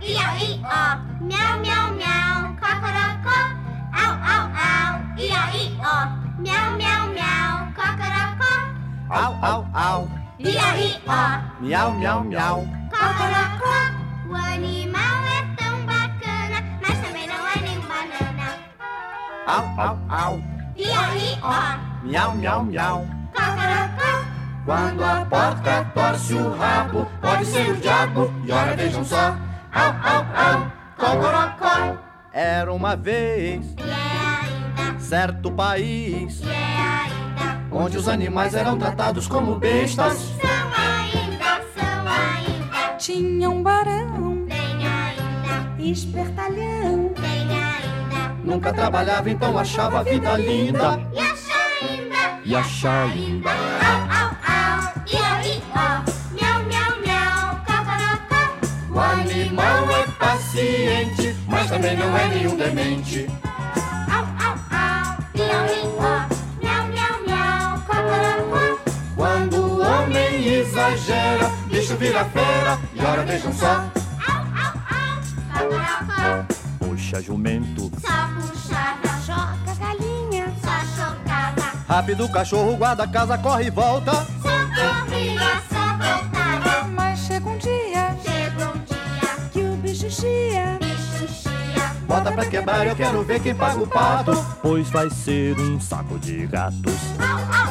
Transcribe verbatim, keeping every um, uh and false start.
I-A-I-O, miau, miau, miau, cocorocó. Au, au, au, I-A-I-O, miau, miau, miau, cocorocó. Au, au, au, I-A-I-O, miau, miau, miau. cocorocó. O animal é tão bacana, mas também não é nem banana. Au, au, au, I-A-I-O, miau, miau, miau. cocorocó. Quando a porca torce o rabo, pode ser o diabo, e ora vejam só. Au, au, au, cocorocó. Era uma vez, E é ainda, certo país, e é ainda. onde os animais eram tratados como bestas. São ainda, são ainda. Tinha um barão, Tem ainda, espertalhão. tem ainda. Nunca trabalhava, então achava a vida linda. E acha ainda, E acha ainda. Au, au, au, I-A-I-O, miau, miau, miau, cocorocó. O animal é paciente, mas também não é nenhum demente. Au, au, au, I-A-I-O, miau, miau, miau, cocorocó. Quando o homem exagera, bicho vira fera, e ora vejam só. Au, au, au, cocorocó. Puxa jumento, Só puxava, Joga galinha, só chocava. rápido o cachorro guarda a casa, corre e volta. Só corria, só voltava. mas chega um dia Chegou um dia, que o bicho chia. bicho chia. Bota pra quebrar, eu quero ver quem paga o pato, pois vai ser um saco de gatos. Au, au,